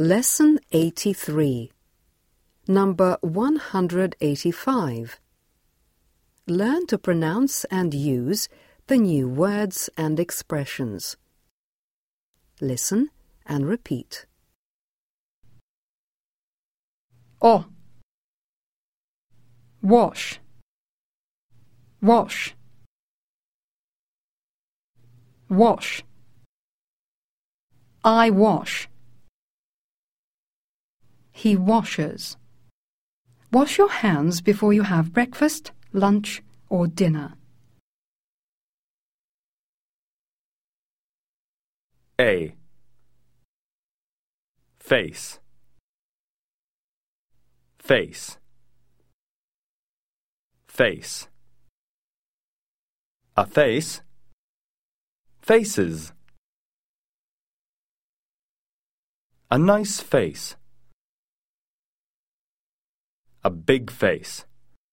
Lesson 83. Number 185. Learn to pronounce and use the new words and expressions. Listen and repeat. O. Wash. Wash. Wash. I wash. He washes. Wash your hands before you have breakfast, lunch, or dinner. A. Face. Face. Face. A face. Faces. A nice face. A big face.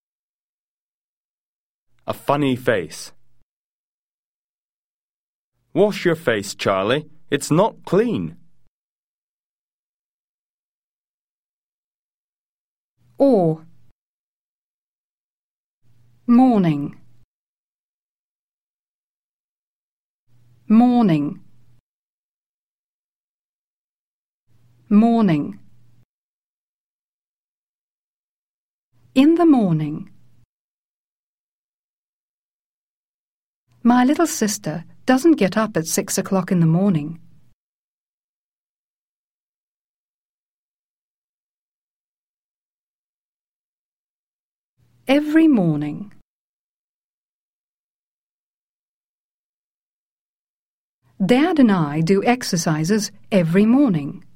A funny face. Wash your face, Charlie. It's not clean. Or. Morning. Morning. Morning. In the morning. My little sister doesn't get up at 6 o'clock in the morning. Every morning. Dad and I do exercises every morning.